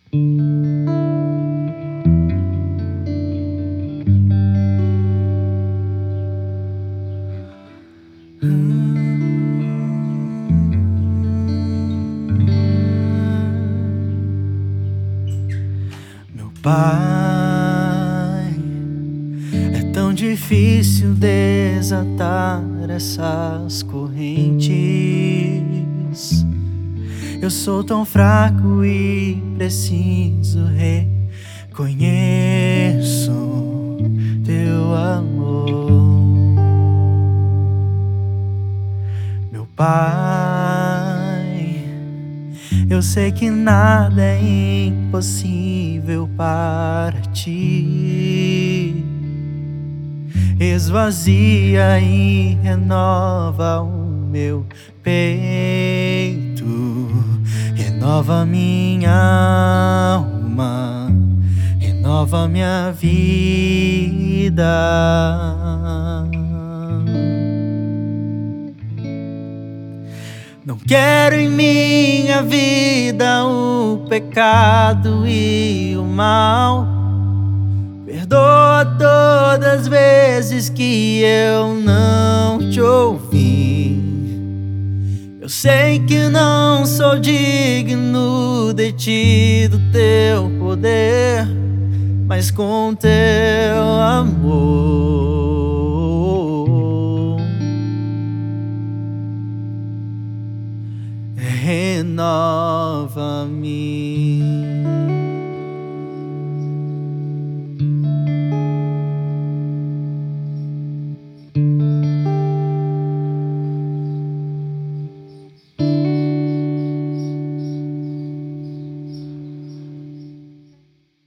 Meu pai, é tão difícil desatar essas correntes. Eu sou tão fraco e preciso reconheço teu amor. Meu pai, eu sei que nada é impossível para ti. Esvazia e renova o meu peito, renova minha alma, renova minha vida. Não quero em minha vida o pecado e o mal. Perdoa todas as vezes que eu não te ouvi. Eu sei que não sou digno de ti, do teu poder, mas com teu amor renova-me.